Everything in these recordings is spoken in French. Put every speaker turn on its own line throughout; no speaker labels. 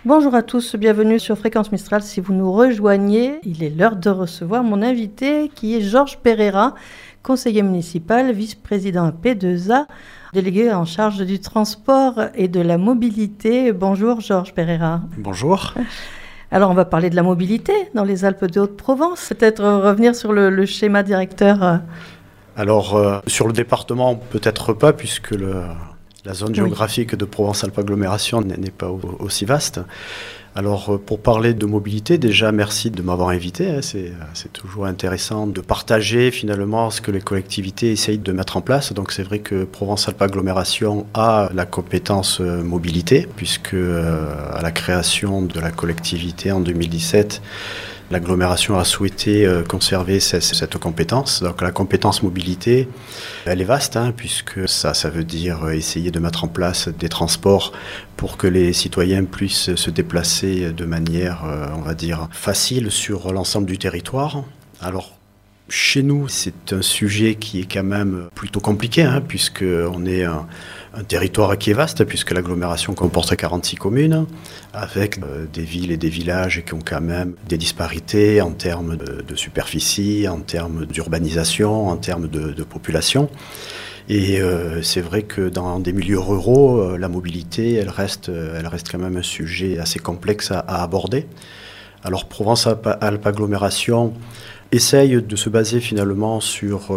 Bonjour à tous, bienvenue sur Fréquence Mistral. Si vous nous rejoignez, il est l'heure de recevoir mon invité qui est Georges Pereira, conseiller municipal, vice-président à P2A, délégué en charge du transport et de la mobilité. Bonjour Georges Pereira.
Bonjour.
Alors on va parler de la mobilité dans les Alpes de Haute-Provence, peut-être revenir sur le schéma directeur.
Alors sur le département, peut-être pas puisque la zone géographique de Provence-Alpes Agglomération n'est pas aussi vaste. Alors pour parler de mobilité, déjà merci de m'avoir invité. C'est toujours intéressant de partager finalement ce que les collectivités essayent de mettre en place. Donc c'est vrai que Provence-Alpes Agglomération a la compétence mobilité puisque à la création de la collectivité en 2017, l'agglomération a souhaité conserver cette compétence. Donc la compétence mobilité, elle est vaste, puisque ça veut dire essayer de mettre en place des transports pour que les citoyens puissent se déplacer de manière, on va dire, facile sur l'ensemble du territoire. Alors, chez nous, c'est un sujet qui est quand même plutôt compliqué, puisqu'on est un territoire qui est vaste, puisque l'agglomération comporte 46 communes, avec des villes et des villages qui ont quand même des disparités en termes de superficie, en termes d'urbanisation, en termes de population. Et c'est vrai que dans des milieux ruraux, la mobilité, elle reste quand même un sujet assez complexe à aborder. Alors Provence-Alpes Agglomération essaye de se baser finalement sur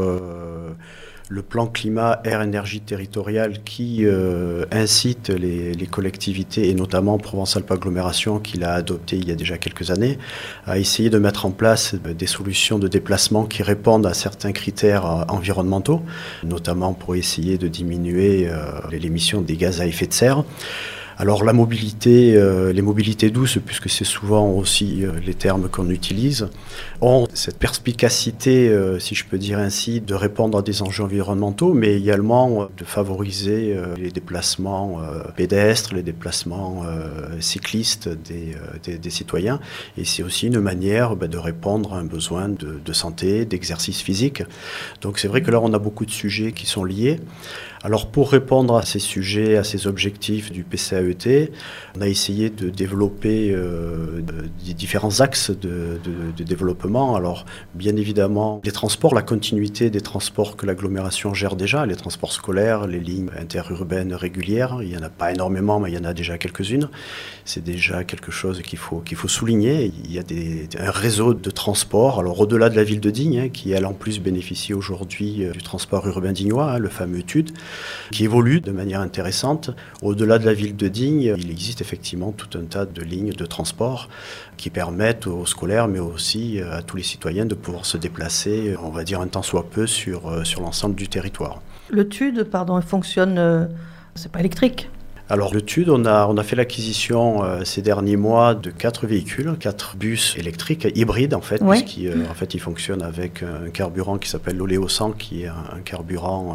le plan climat, air, énergie territoriale qui incite les collectivités, et notamment Provence-Alpes Agglomération, qui l'a adopté il y a déjà quelques années, à essayer de mettre en place des solutions de déplacement qui répondent à certains critères environnementaux, notamment pour essayer de diminuer l'émission des gaz à effet de serre. Alors la mobilité, les mobilités douces, puisque c'est souvent aussi les termes qu'on utilise, ont cette perspicacité, si je peux dire ainsi, de répondre à des enjeux environnementaux, mais également de favoriser les déplacements pédestres, les déplacements cyclistes des citoyens. Et c'est aussi une manière de répondre à un besoin de santé, d'exercice physique. Donc c'est vrai que là, on a beaucoup de sujets qui sont liés. Alors pour répondre à ces sujets, à ces objectifs du PCAET, on a essayé de développer des différents axes de développement. Alors bien évidemment, les transports, la continuité des transports que l'agglomération gère déjà, les transports scolaires, les lignes interurbaines régulières, il n'y en a pas énormément, mais il y en a déjà quelques-unes. C'est déjà quelque chose qu'il faut souligner. Il y a un réseau de transport, alors au-delà de la ville de Digne, qui elle en plus bénéficie aujourd'hui du transport urbain dignois, le fameux TUD, qui évolue de manière intéressante. Au-delà de la ville de Digne, il existe effectivement tout un tas de lignes de transport qui permettent aux scolaires, mais aussi à tous les citoyens de pouvoir se déplacer, on va dire un tant soit peu, sur l'ensemble du territoire.
Le TUD, il fonctionne, c'est pas électrique.
Alors le TUD, on a fait l'acquisition ces derniers mois de 4 véhicules, 4 bus électriques hybrides en fait,
oui.
puisqu'ils en fait, ils fonctionnent avec un carburant qui s'appelle l'oléo-100, qui est un carburant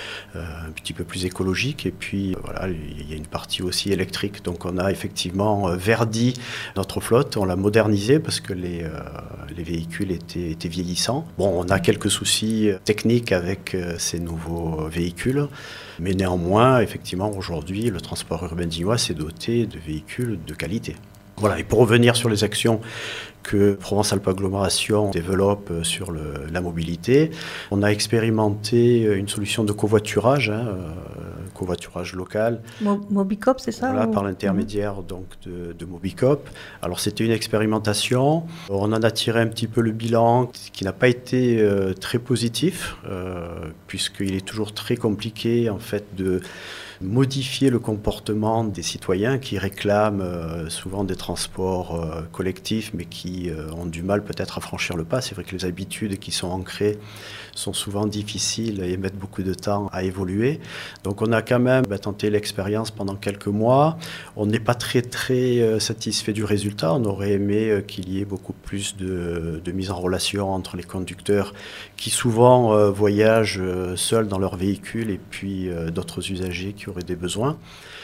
un petit peu plus écologique. Et puis voilà, il y a une partie aussi électrique. Donc on a effectivement verdi notre flotte, on l'a modernisé parce que les véhicules étaient vieillissants. Bon, on a quelques soucis techniques avec ces nouveaux véhicules, mais néanmoins, effectivement, aujourd'hui, le transport urbain dignois s'est doté de véhicules de qualité. Voilà, et pour revenir sur les actions que Provence-Alpes Agglomération développe sur la mobilité, on a expérimenté une solution de covoiturage, covoiturage local.
Mobicop, c'est ça?
Voilà, par l'intermédiaire donc de Mobicop. Alors c'était une expérimentation. On en a tiré un petit peu le bilan, qui n'a pas été très positif, puisqu'il est toujours très compliqué en fait de modifier le comportement des citoyens qui réclament souvent des transports collectifs, mais qui ont du mal peut-être à franchir le pas. C'est vrai que les habitudes qui sont ancrées sont souvent difficiles et mettent beaucoup de temps à évoluer. Donc on a quand même tenté l'expérience pendant quelques mois. On n'est pas très satisfait du résultat. On aurait aimé qu'il y ait beaucoup plus de mise en relation entre les conducteurs qui souvent voyagent seuls dans leur véhicule et puis d'autres usagers qui auraient des besoins.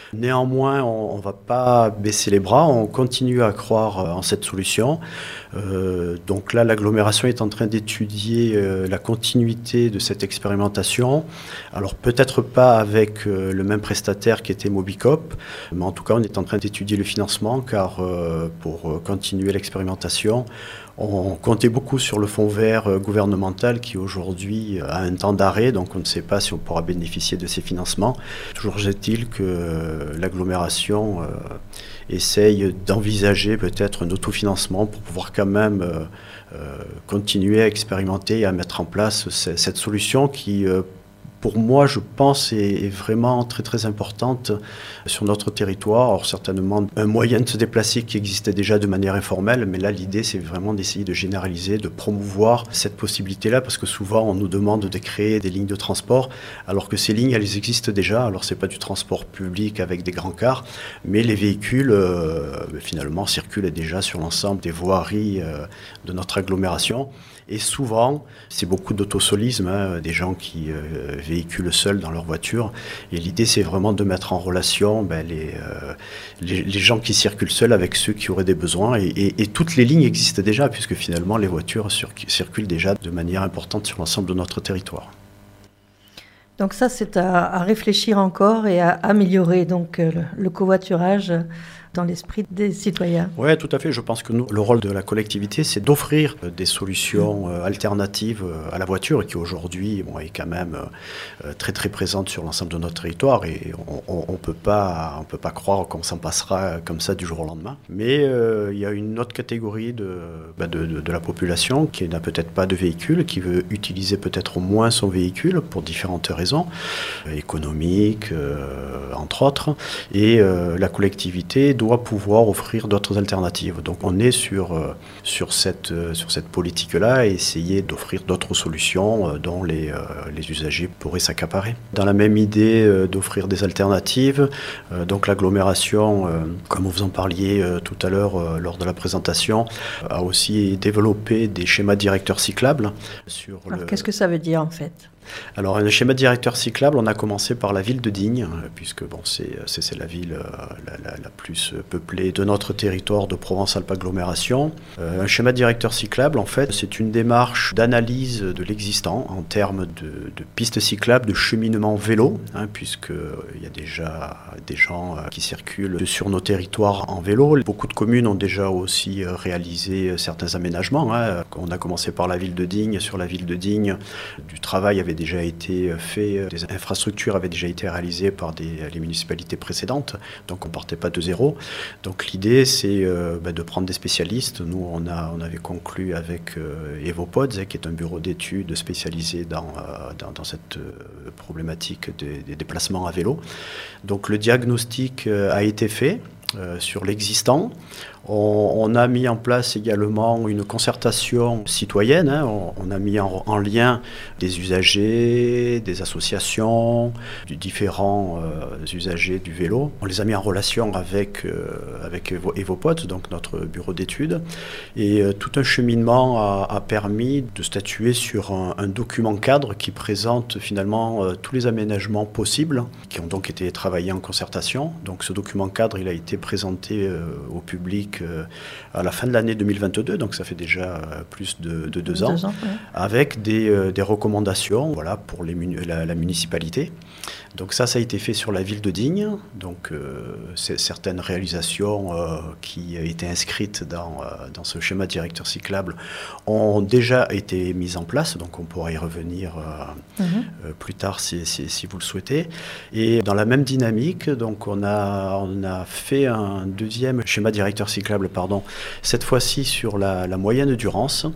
Néanmoins, on ne va pas baisser les bras, on continue à croire en cette solution. Donc là, l'agglomération est en train d'étudier la continuité de cette expérimentation. Alors peut-être pas avec le même prestataire qui était Mobicop, mais en tout cas, on est en train d'étudier le financement car pour continuer l'expérimentation, on comptait beaucoup sur le fonds vert gouvernemental qui aujourd'hui a un temps d'arrêt, donc on ne sait pas si on pourra bénéficier de ces financements. Toujours est-il que l'agglomération essaye d'envisager peut-être un autofinancement pour pouvoir quand même continuer à expérimenter et à mettre en place cette solution qui, pour moi, je pense, est vraiment très très importante sur notre territoire. Alors certainement un moyen de se déplacer qui existait déjà de manière informelle, mais là l'idée c'est vraiment d'essayer de généraliser, de promouvoir cette possibilité-là, parce que souvent on nous demande de créer des lignes de transport, alors que ces lignes elles existent déjà. Alors c'est pas du transport public avec des grands cars, mais les véhicules finalement circulent déjà sur l'ensemble des voiries de notre agglomération. Et souvent, c'est beaucoup d'autosolisme, des gens qui véhiculent seuls dans leur voiture. Et l'idée, c'est vraiment de mettre en relation les gens qui circulent seuls avec ceux qui auraient des besoins. Et toutes les lignes existent déjà, puisque finalement, les voitures circulent déjà de manière importante sur l'ensemble de notre territoire.
Donc ça, c'est à réfléchir encore et à améliorer donc, le covoiturage dans l'esprit des citoyens.
Oui, tout à fait. Je pense que nous, le rôle de la collectivité, c'est d'offrir des solutions alternatives à la voiture qui aujourd'hui est quand même très très présente sur l'ensemble de notre territoire et on peut pas croire qu'on s'en passera comme ça du jour au lendemain. Mais il y a une autre catégorie de la population qui n'a peut-être pas de véhicule, qui veut utiliser peut-être au moins son véhicule pour différentes raisons, économiques entre autres, et la collectivité doit pouvoir offrir d'autres alternatives. Donc on est sur cette politique-là et essayer d'offrir d'autres solutions dont les usagers pourraient s'accaparer. Dans la même idée d'offrir des alternatives, donc l'agglomération, comme vous en parliez tout à l'heure lors de la présentation, a aussi développé des schémas directeurs cyclables.
Qu'est-ce que ça veut dire en fait ?
Alors, un schéma directeur cyclable, on a commencé par la ville de Digne, puisque c'est la ville la plus peuplée de notre territoire de Provence-Alpes-Agglomération. Un schéma directeur cyclable, en fait, c'est une démarche d'analyse de l'existant en termes de pistes cyclables, de cheminement vélo, puisqu'il y a déjà des gens qui circulent sur nos territoires en vélo. Beaucoup de communes ont déjà aussi réalisé certains aménagements. On a commencé par la ville de Digne. Sur la ville de Digne, du travail avait déjà été fait, des infrastructures avaient déjà été réalisées par les municipalités précédentes, donc on ne partait pas de zéro. Donc l'idée, c'est de prendre des spécialistes. Nous, on avait conclu avec Evopods, qui est un bureau d'études spécialisé dans cette problématique des déplacements à vélo. Donc le diagnostic a été fait sur l'existant. On a mis en place également une concertation citoyenne. On a mis en lien des usagers, des associations, différents usagers du vélo. On les a mis en relation avec Evopods, donc notre bureau d'études. Et tout un cheminement a permis de statuer sur un document cadre qui présente finalement tous les aménagements possibles, qui ont donc été travaillés en concertation. Donc ce document cadre, il a été présenté au public à la fin de l'année 2022, donc ça fait déjà plus de 2 ans, ouais. Avec des recommandations pour la municipalité. Donc ça a été fait sur la ville de Digne. Donc certaines réalisations qui étaient inscrites dans ce schéma directeur cyclable ont déjà été mises en place, donc on pourra y revenir plus tard si vous le souhaitez. Et dans la même dynamique, donc on a fait un deuxième schéma directeur cyclable, cette fois-ci sur la moyenne du Rance,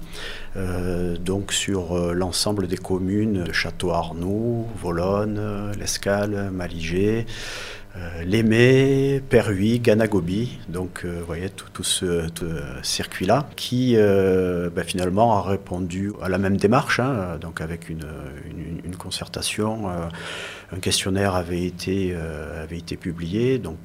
donc sur l'ensemble des communes de Château-Arnoux, Volonne, L'Escale, Maligé, Lémé, Perhuis, Ganagobi, donc vous voyez tout ce circuit-là qui finalement a répondu à la même démarche, donc avec une concertation. Un questionnaire avait été publié, donc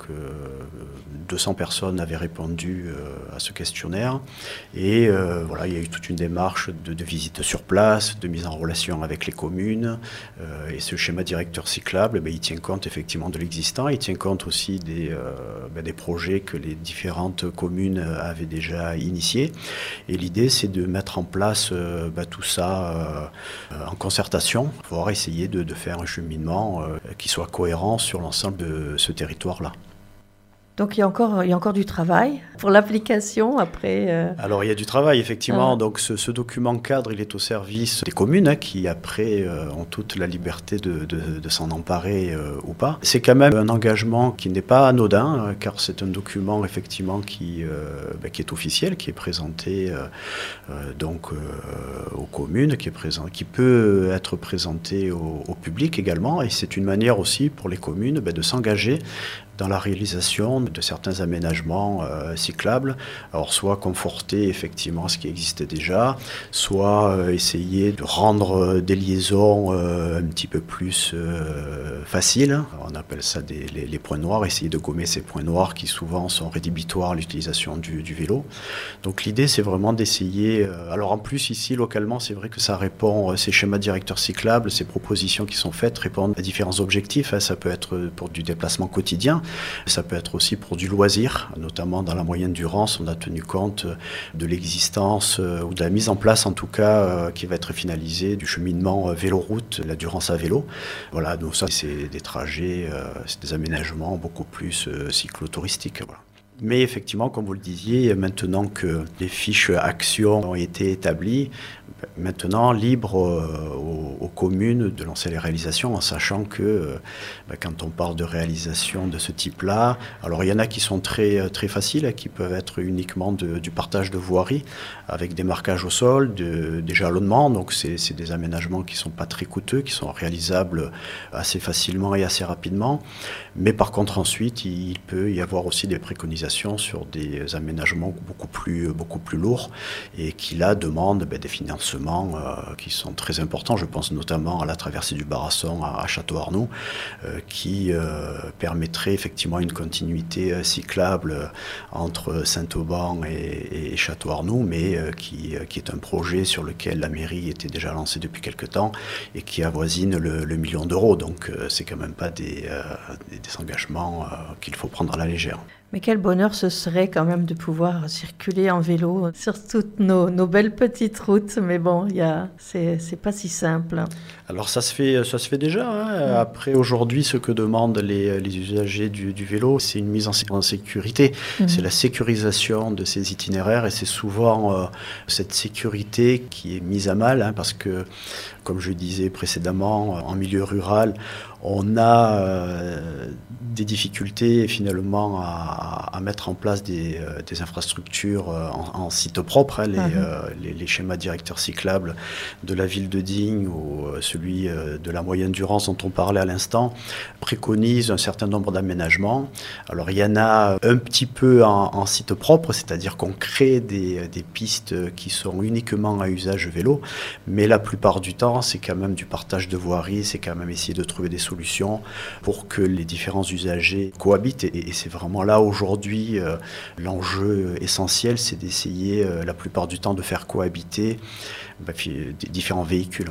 200 personnes avaient répondu à ce questionnaire et il y a eu toute une démarche de visite sur place, de mise en relation avec les communes et ce schéma directeur cyclable, il tient compte effectivement de l'existant. Il tient compte aussi des projets que les différentes communes avaient déjà initiés. Et l'idée, c'est de mettre en place tout ça en concertation, pour essayer de faire un cheminement qui soit cohérent sur l'ensemble de ce territoire-là.
Donc il y a encore du travail pour l'application après.
Alors il y a du travail effectivement. Donc ce document cadre, il est au service des communes qui après ont toute la liberté de s'en emparer ou pas. C'est quand même un engagement qui n'est pas anodin car c'est un document effectivement qui est officiel, qui est présenté aux communes, qui peut être présenté au public également. Et c'est une manière aussi pour les communes de s'engager dans la réalisation de certains aménagements cyclables, alors soit conforter effectivement ce qui existait déjà, soit essayer de rendre des liaisons un petit peu plus faciles. On appelle ça les points noirs, essayer de gommer ces points noirs qui souvent sont rédhibitoires à l'utilisation du vélo. Donc l'idée c'est vraiment d'essayer, alors en plus ici localement c'est vrai que ça répond, ces schémas directeurs cyclables, ces propositions qui sont faites répondent à différents objectifs, ça peut être pour du déplacement quotidien, ça peut être aussi pour du loisir, notamment dans la moyenne Durance, on a tenu compte de l'existence ou de la mise en place en tout cas qui va être finalisée du cheminement vélo-route, la Durance à vélo. Voilà, donc ça c'est des trajets, c'est des aménagements beaucoup plus cyclotouristiques. Voilà. Mais effectivement, comme vous le disiez, maintenant que les fiches actions ont été établies, maintenant libre aux communes de lancer les réalisations en sachant que quand on parle de réalisation de ce type-là, alors il y en a qui sont très, très faciles, qui peuvent être uniquement du partage de voirie avec des marquages au sol, des jalonnements, donc c'est des aménagements qui ne sont pas très coûteux, qui sont réalisables assez facilement et assez rapidement. Mais par contre ensuite, il peut y avoir aussi des préconisations sur des aménagements beaucoup plus lourds et qui là demandent des financements qui sont très importants. Je pense notamment à la traversée du Barasson à Château-Arnoux qui permettrait effectivement une continuité cyclable entre Saint-Auban et Château-Arnoux, mais qui est un projet sur lequel la mairie était déjà lancée depuis quelque temps et qui avoisine le million d'euros. Donc c'est quand même pas des engagements qu'il faut prendre à la légère.
Mais quel bonheur ce serait quand même de pouvoir circuler en vélo sur toutes nos belles petites routes. Mais bon, c'est pas si simple.
Alors ça se fait déjà. Hein. Après, aujourd'hui, ce que demandent les usagers du vélo, c'est une mise en sécurité. C'est la sécurisation de ces itinéraires et c'est souvent cette sécurité qui est mise à mal parce que, comme je disais précédemment, en milieu rural, on a des difficultés finalement à mettre en place des infrastructures en site propre. Les schémas directeurs cyclables de la ville de Digne ou celui de la moyenne Durance dont on parlait à l'instant préconisent un certain nombre d'aménagements. Alors il y en a un petit peu en site propre, c'est-à-dire qu'on crée des pistes qui sont uniquement à usage vélo, mais la plupart du temps c'est quand même du partage de voirie, c'est quand même essayer de trouver des solutions pour que les différents usagers cohabitent et c'est vraiment là aujourd'hui l'enjeu essentiel, c'est d'essayer la plupart du temps de faire cohabiter différents véhicules.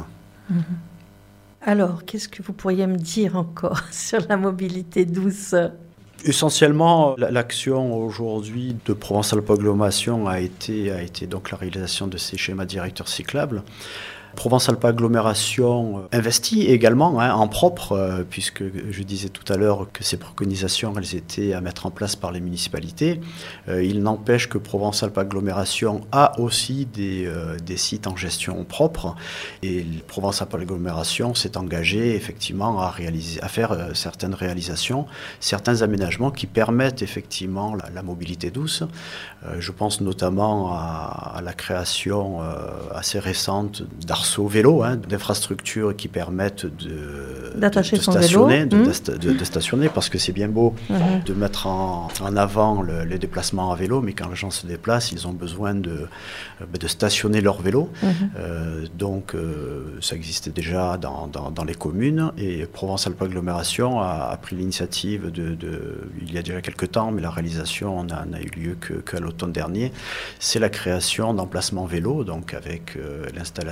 Alors, qu'est-ce que vous pourriez me dire encore sur la mobilité douce ?
Essentiellement, l'action aujourd'hui de Provence-Alpes Agglomération a été donc la réalisation de ces schémas directeurs cyclables. Provence-Alpes Agglomération investit également en propre, puisque je disais tout à l'heure que ces préconisations, elles étaient à mettre en place par les municipalités. Il n'empêche que Provence-Alpes Agglomération a aussi des sites en gestion propre, et Provence-Alpes Agglomération s'est engagée effectivement à faire certaines réalisations, certains aménagements qui permettent effectivement la mobilité douce. Je pense notamment à la création assez récente d'arceaux vélo, d'infrastructures qui permettent
d'attacher son
stationner,
vélo.
de stationner, parce que c'est bien beau de mettre en avant les déplacements à vélo, mais quand les gens se déplacent, ils ont besoin de stationner leur vélo. Donc ça existe déjà dans les communes, et Provence-Alpes Agglomération a pris l'initiative il y a déjà quelques temps, mais la réalisation n'a eu lieu qu'à l'automne dernier. C'est la création d'emplacements vélo, donc avec l'installation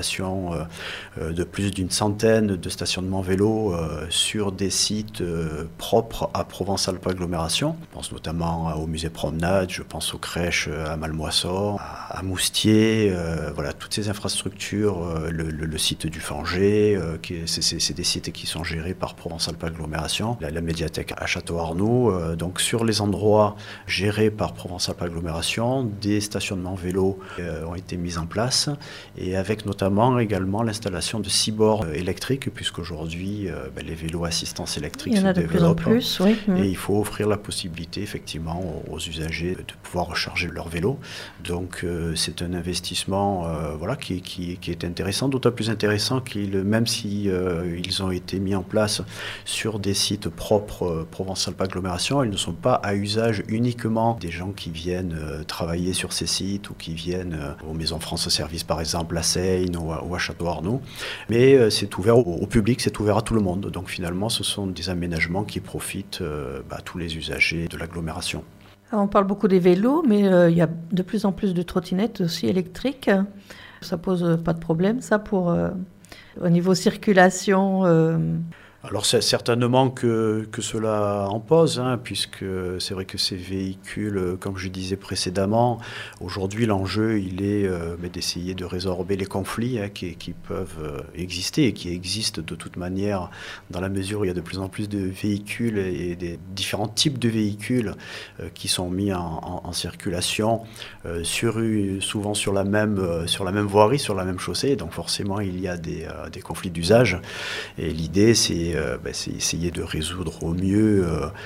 l'installation de plus d'une centaine de stationnements vélos sur des sites propres à Provence-Alpes Agglomération. Je pense notamment au musée Promenade, je pense aux crèches à Malmoisson, à Moustier, voilà, toutes ces infrastructures, le site du Fanger, c'est des sites qui sont gérés par Provence-Alpes Agglomération, la médiathèque à Château-Arnoux, donc sur les endroits gérés par Provence-Alpes Agglomération, des stationnements vélos ont été mis en place, et avec notamment également l'installation de 6 bornes électriques, puisqu'aujourd'hui les vélos assistance électrique se développent. Il y en a de plus en plus, oui. Et il faut offrir la possibilité effectivement aux usagers de pouvoir recharger leur vélo. Donc c'est un investissement voilà, qui est intéressant, d'autant plus intéressant qu'ils, même si ils ont été mis en place sur des sites propres Provence-Alpes Agglomération, ils ne sont pas à usage uniquement des gens qui viennent travailler sur ces sites ou qui viennent aux Maisons France Service par exemple à Seine ou à Château-Arnoux, mais c'est ouvert au public, c'est ouvert à tout le monde. Donc finalement ce sont des aménagements qui profitent à tous les usagers de l'agglomération.
On parle beaucoup des vélos, mais il y a de plus en plus de trottinettes aussi électriques. Ça pose pas de problème, ça, pour au niveau circulation
Alors c'est certainement que cela en pose, puisque c'est vrai que ces véhicules, comme je disais précédemment, aujourd'hui l'enjeu il est d'essayer de résorber les conflits qui peuvent exister et qui existent de toute manière dans la mesure où il y a de plus en plus de véhicules et des différents types de véhicules qui sont mis en circulation souvent sur la même voirie, sur la même chaussée, donc forcément il y a des conflits d'usage et l'idée c'est essayer de résoudre au mieux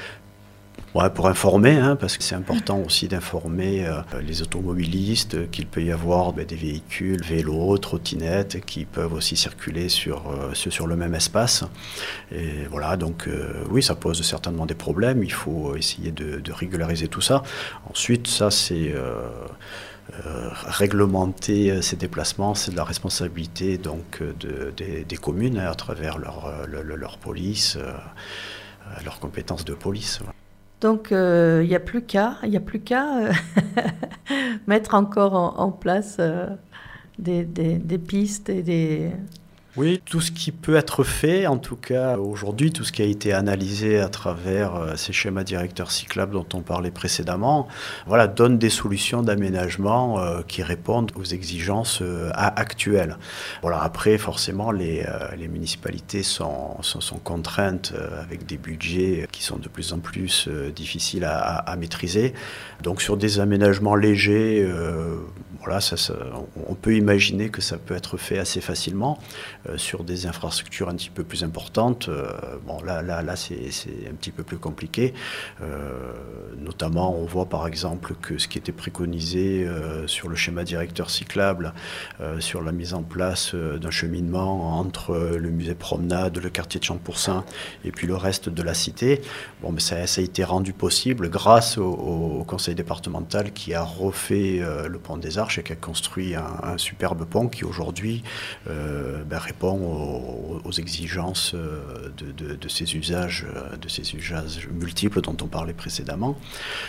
pour informer, parce que c'est important aussi d'informer les automobilistes qu'il peut y avoir des véhicules, vélos, trottinettes qui peuvent aussi circuler sur le même espace. Et voilà, donc oui, ça pose certainement des problèmes, il faut essayer de régulariser tout ça. Ensuite, ça c'est... réglementer ces déplacements, c'est de la responsabilité donc des communes à travers leur police, leurs compétences de police.
Donc il n'y a plus qu'à mettre encore en place des pistes et des...
Oui, tout ce qui peut être fait, en tout cas aujourd'hui, tout ce qui a été analysé à travers ces schémas directeurs cyclables dont on parlait précédemment, voilà, donne des solutions d'aménagement qui répondent aux exigences actuelles. Voilà, après, forcément, les municipalités sont contraintes avec des budgets qui sont de plus en plus difficiles à maîtriser. Donc sur des aménagements légers, voilà, on peut imaginer que ça peut être fait assez facilement. Sur des infrastructures un petit peu plus importantes, là c'est un petit peu plus compliqué. Notamment, on voit par exemple que ce qui était préconisé sur le schéma directeur cyclable, sur la mise en place d'un cheminement entre le musée Promenade, le quartier de Champourcin et puis le reste de la cité, mais ça a été rendu possible grâce au conseil départemental qui a refait le pont des Arches et qui a construit un superbe pont qui aujourd'hui répond aux exigences de ces usages multiples dont on parlait précédemment.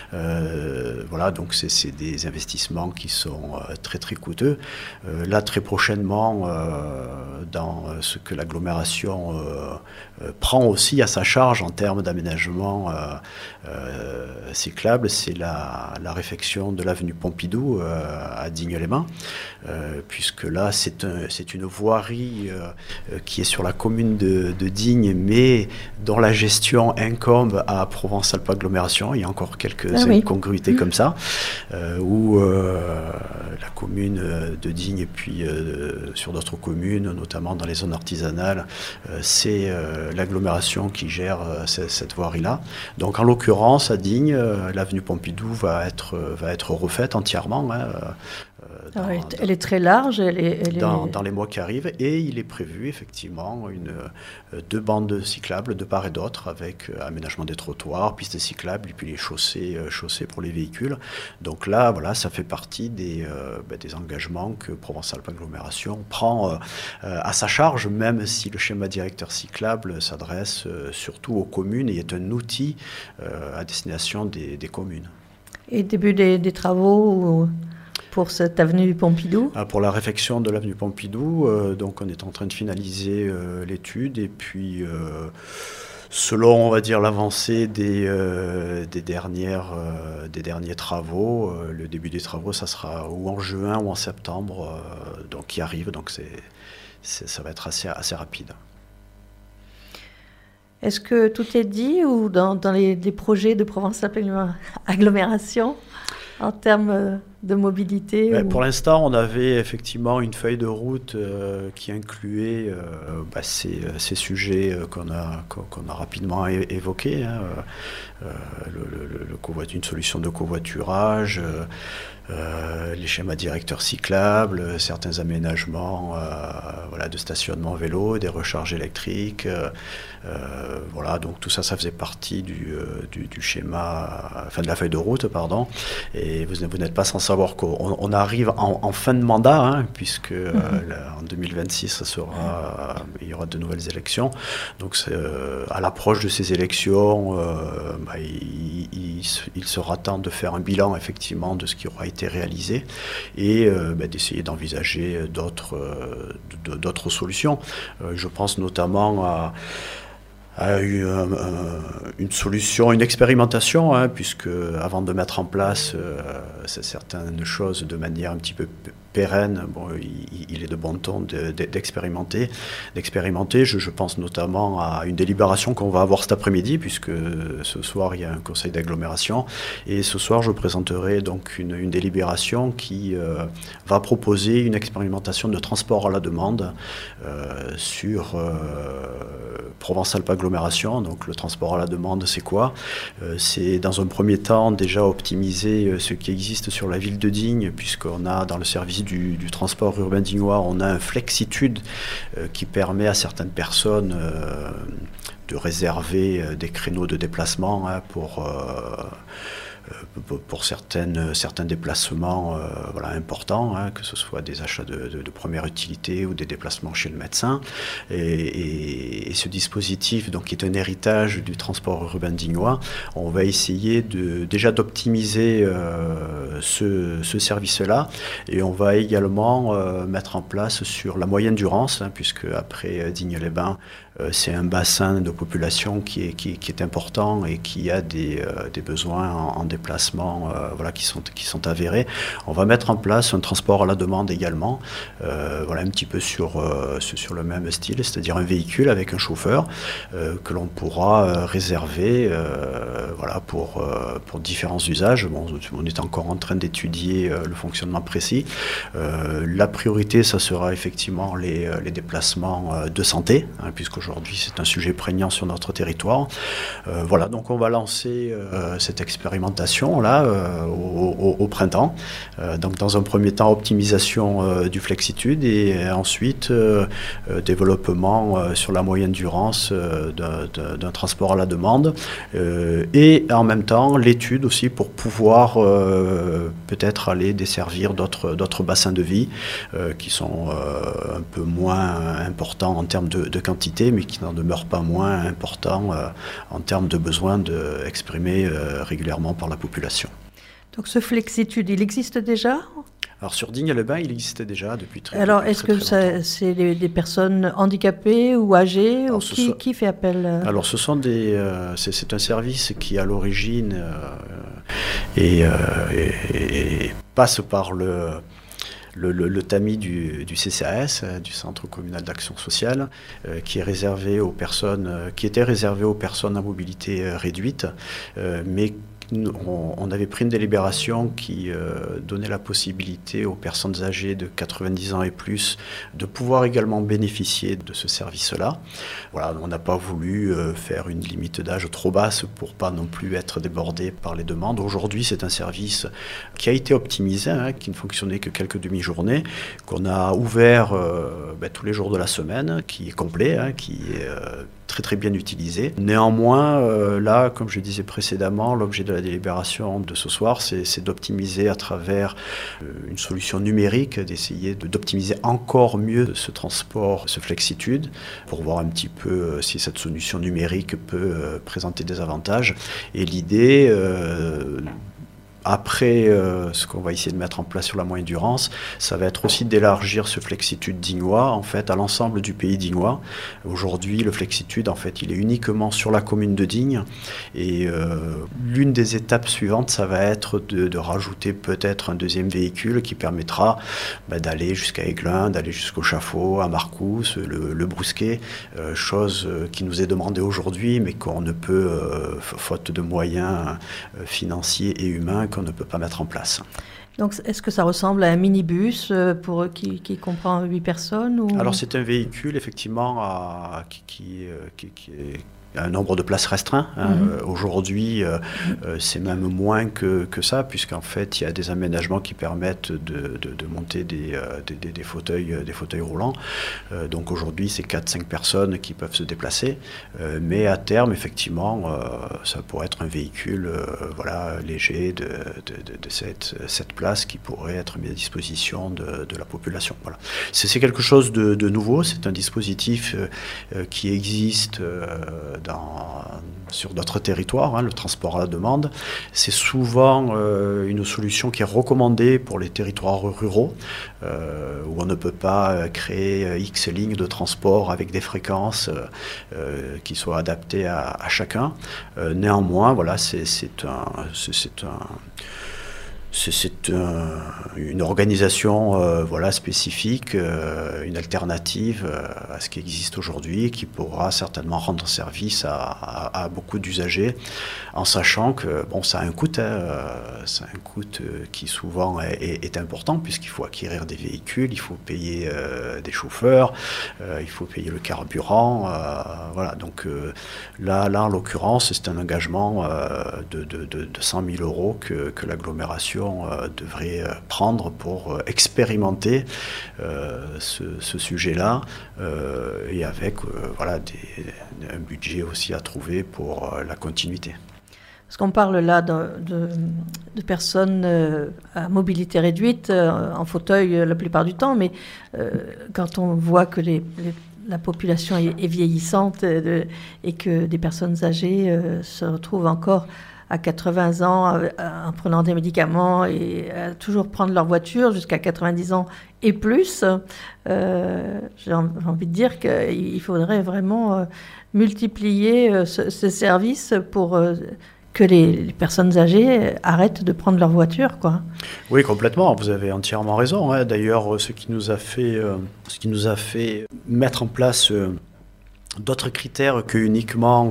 Voilà, donc c'est des investissements qui sont très très coûteux. Là, très prochainement, dans ce que l'agglomération prend aussi à sa charge en termes d'aménagement cyclable, c'est la réfection de l'avenue Pompidou à Digne-les-Bains, puisque là c'est une voirie qui est sur la commune de Digne, mais dont la gestion incombe à Provence-Alpes Agglomération. Il y a encore quelques incongruités comme ça, où la commune de Digne et puis sur d'autres communes, notamment dans les zones artisanales, c'est l'agglomération qui gère cette voirie-là. Donc en l'occurrence, à Digne, l'avenue Pompidou va être refaite entièrement.
Elle est très large.
Dans les mois qui arrivent, et il est prévu effectivement 2 bandes cyclables de part et d'autre avec aménagement des trottoirs, pistes cyclables et puis les chaussées pour les véhicules. Donc là, voilà, ça fait partie des engagements que Provence-Alpes Agglomération prend à sa charge, même si le schéma directeur cyclable s'adresse surtout aux communes et est un outil à destination des communes.
Et début des travaux Pour cette avenue Pompidou?
Pour la réfection de l'avenue Pompidou, donc on est en train de finaliser l'étude et puis selon, on va dire, l'avancée des derniers travaux, le début des travaux, ça sera ou en juin ou en septembre, donc qui arrive, donc ça va être assez rapide.
Est-ce que tout est dit ou dans les projets de Provence-Alpes Agglomération en termes de mobilité?
Pour l'instant, on avait effectivement une feuille de route qui incluait ces sujets qu'on a rapidement évoqués. Une solution de covoiturage, les schémas directeurs cyclables, certains aménagements de stationnement vélo, des recharges électriques. Donc tout ça faisait partie du schéma, de la feuille de route, pardon. Et vous n'êtes pas sans savoir qu'on arrive en fin de mandat, puisque en 2026, il y aura de nouvelles élections. Donc à l'approche de ces élections, il sera temps de faire un bilan effectivement de ce qui aura été réalisé et d'essayer d'envisager d'autres solutions. Je pense notamment à une solution, une expérimentation, puisque avant de mettre en place certaines choses de manière un petit peu pérenne, il est de bon ton d'expérimenter. Je pense notamment à une délibération qu'on va avoir cet après-midi, puisque ce soir il y a un conseil d'agglomération, et ce soir je présenterai donc une délibération qui va proposer une expérimentation de transport à la demande sur Provence-Alpes Agglomération. Donc le transport à la demande, c'est quoi? C'est dans un premier temps déjà optimiser ce qui existe sur la ville de Digne, puisqu'on a dans le service du transport urbain dignois, on a un Flexitude qui permet à certaines personnes de réserver des créneaux de déplacement pour certains déplacements importants, que ce soit des achats de première utilité ou des déplacements chez le médecin. Et ce dispositif, donc, qui est un héritage du transport urbain dignois, on va essayer déjà d'optimiser ce service-là, et on va également mettre en place sur la moyenne Durance, puisque après Digne-les-Bains, c'est un bassin de population qui est important et qui a des besoins en déplacement qui sont avérés. On va mettre en place un transport à la demande également, un petit peu sur le même style, c'est-à-dire un véhicule avec un chauffeur que l'on pourra réserver pour différents usages. On est encore en train d'étudier le fonctionnement précis. La priorité, ça sera effectivement les déplacements de santé, puisqu'aujourd'hui c'est un sujet prégnant sur notre territoire. Donc on va lancer cette expérimentation là au printemps. Donc dans un premier temps, optimisation du Flexitude, et ensuite développement sur la moyenne Durance d'un transport à la demande, et en même temps l'étude aussi pour pouvoir peut-être aller desservir d'autres bassins de vie qui sont un peu moins importants en termes de quantité, mais qui n'en demeurent pas moins importants en termes de besoins exprimés régulièrement par la population.
Donc ce Flexitude, il existe déjà ?
Alors sur Digne-les-Bains, il existait déjà depuis très longtemps.
Alors est-ce que c'est des personnes handicapées ou âgées, ou qui fait appel
Alors c'est un service qui à l'origine et passe par le tamis du CCAS, du Centre communal d'action sociale, qui était réservé aux personnes à mobilité réduite, mais on avait pris une délibération qui donnait la possibilité aux personnes âgées de 90 ans et plus de pouvoir également bénéficier de ce service-là. On n'a pas voulu faire une limite d'âge trop basse pour pas non plus être débordé par les demandes. Aujourd'hui, c'est un service qui a été optimisé, qui ne fonctionnait que quelques demi-journées, qu'on a ouvert tous les jours de la semaine, qui est complet, qui est très très bien utilisé. Néanmoins, là, comme je disais précédemment, l'objet de la délibération de ce soir, c'est d'optimiser à travers une solution numérique, d'essayer d'optimiser encore mieux ce transport, ce Flexitude, pour voir un petit peu si cette solution numérique peut présenter des avantages. Et l'idée, Après, ce qu'on va essayer de mettre en place sur la moyenne Durance, ça va être aussi d'élargir ce Flexitude dignois en fait à l'ensemble du pays dignois. Aujourd'hui, le Flexitude en fait, il est uniquement sur la commune de Digne et l'une des étapes suivantes, ça va être de rajouter peut-être un deuxième véhicule qui permettra d'aller jusqu'à Aiglun, d'aller jusqu'au Chafaud, à Marcousse, le Brousquet, chose qui nous est demandée aujourd'hui, mais qu'on ne peut, faute de moyens financiers et humains, qu'on ne peut pas mettre en place.
Donc, est-ce que ça ressemble à un minibus qui comprend 8 personnes ou...
Alors, c'est un véhicule, effectivement, qui est un nombre de places restreint. Aujourd'hui, c'est même moins que ça, puisqu'en fait, il y a des aménagements qui permettent de monter des fauteuils roulants. Donc aujourd'hui, c'est 4-5 personnes qui peuvent se déplacer. Mais à terme, effectivement, ça pourrait être un véhicule léger de 7 places qui pourrait être mis à disposition de la population. Voilà. C'est quelque chose de nouveau. C'est un dispositif qui existe sur d'autres territoires, le transport à la demande. C'est souvent une solution qui est recommandée pour les territoires ruraux, où on ne peut pas créer X lignes de transport avec des fréquences qui soient adaptées à chacun. Néanmoins, voilà, c'est une organisation spécifique, une alternative à ce qui existe aujourd'hui, qui pourra certainement rendre service à beaucoup d'usagers, en sachant que ça a un coût, ça a un coût qui souvent est important, puisqu'il faut acquérir des véhicules, il faut payer des chauffeurs, il faut payer le carburant, voilà. Donc là en l'occurrence, c'est un engagement de 100 000 € que l'agglomération devrait prendre pour expérimenter ce sujet-là et avec un budget aussi à trouver pour la continuité.
Parce qu'on parle là de personnes à mobilité réduite, en fauteuil la plupart du temps, mais quand on voit que la population est vieillissante et que des personnes âgées se retrouvent encore à 80 ans en prenant des médicaments et à toujours prendre leur voiture jusqu'à 90 ans et plus, j'ai envie de dire qu'il faudrait vraiment multiplier ce service pour que les personnes âgées arrêtent de prendre leur voiture, quoi.
Oui, complètement. Vous avez entièrement raison. D'ailleurs, ce qui nous a fait mettre en place d'autres critères que uniquement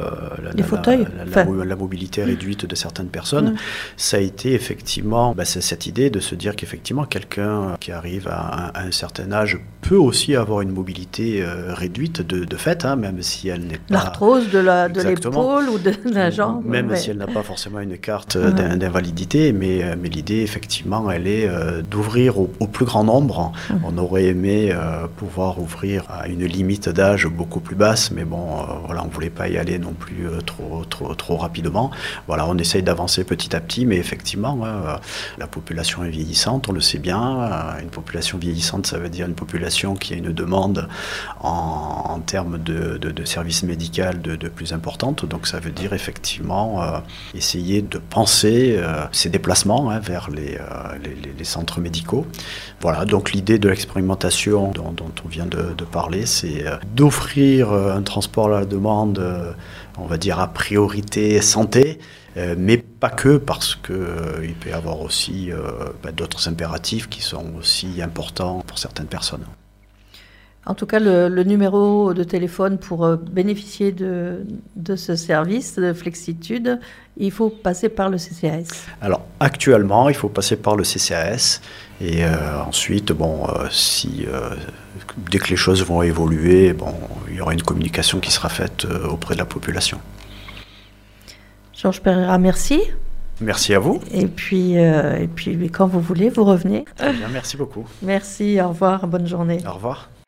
la mobilité réduite de certaines personnes, ça a été effectivement c'est cette idée de se dire qu'effectivement quelqu'un qui arrive à un certain âge peut aussi avoir une mobilité réduite de fait, même si elle n'est pas...
L'arthrose de l'épaule ou de la jambe.
Même si elle n'a pas forcément une carte d'invalidité, mais l'idée effectivement elle est d'ouvrir au plus grand nombre. On aurait aimé pouvoir ouvrir à une limite d'âge beaucoup plus basse, mais on ne voulait pas y aller non plus trop rapidement. Voilà, on essaye d'avancer petit à petit, mais effectivement, la population est vieillissante, on le sait bien. Une population vieillissante, ça veut dire une population qui a une demande en termes de services médicaux de plus importante. Donc ça veut dire effectivement essayer de penser ces déplacements vers les centres médicaux. Voilà, donc l'idée de l'expérimentation dont on vient de parler, c'est d'offrir un transport à la demande, on va dire à priorité santé, mais pas que, parce qu'il peut y avoir aussi d'autres impératifs qui sont aussi importants pour certaines personnes.
En tout cas, le numéro de téléphone pour bénéficier de ce service de Flexitude, il faut passer par le CCAS.
Alors, actuellement, il faut passer par le CCAS. Et ensuite, dès que les choses vont évoluer, il y aura une communication qui sera faite auprès de la population.
Georges Pereira, merci.
Merci à vous.
Et puis quand vous voulez, vous revenez.
Très bien, merci beaucoup.
Merci, au revoir, bonne journée.
Au revoir.